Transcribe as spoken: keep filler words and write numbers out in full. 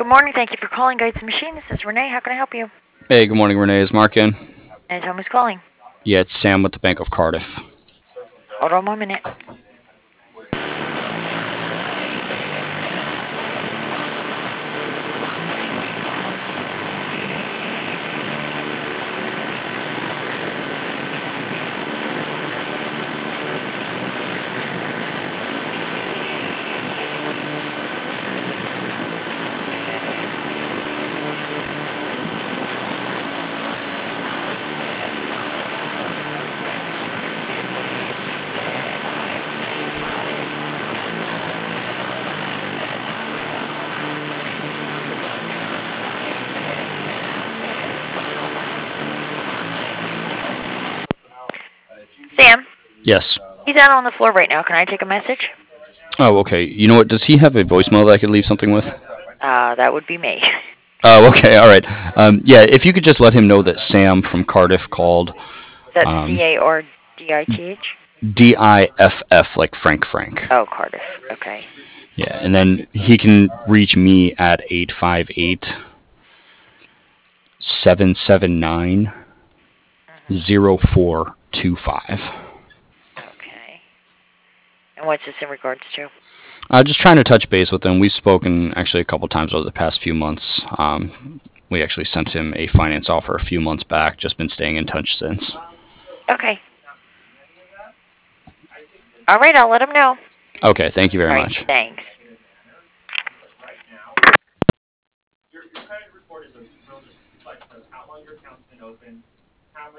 Good morning. Thank you for calling Guides and Machine. This is Renee. How can I help you? Hey, good morning, Renee. Is Mark in? And Tom is calling. Yeah, it's Sam with the Bank of Cardiff. Hold on one minute. Sam, Yes. he's out on the floor right now. Can I take a message? Oh, okay. You know what? Does he have a voicemail that I could leave something with? Uh, that would be me. Oh, okay. All right. Um, yeah, if you could just let him know that Sam from Cardiff called. That's Um, C A R D I T H? D I F F, like Frank Frank. Oh, Cardiff. Okay. Yeah, and then he can reach me at eight five eight, seven seven nine, Mm-hmm. zero four two five. Okay. And what's this in regards to? Uh, just trying to touch base with him. We've spoken actually a couple times over the past few months. Um, we actually sent him a finance offer a few months back. Just been staying in touch since. Okay. All right, I'll let him know. Okay, thank you very All right, much. thanks.